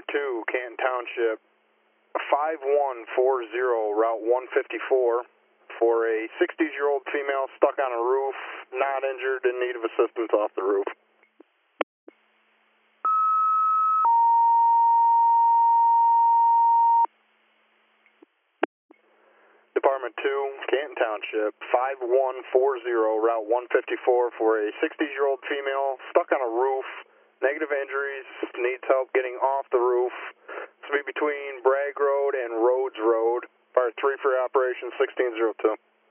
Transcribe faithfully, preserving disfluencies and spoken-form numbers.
Department two, Canton Township, five one four zero, Route one fifty-four, for a sixty-year-old female stuck on a roof, not injured, in need of assistance off the roof. Department two, Canton Township, five one four zero, Route one fifty-four, for a sixty-year-old female stuck on a roof, negative injuries, needs help getting off the roof. This will be between Bragg Road and Rhodes Road. Fire three for Operation sixteen oh two.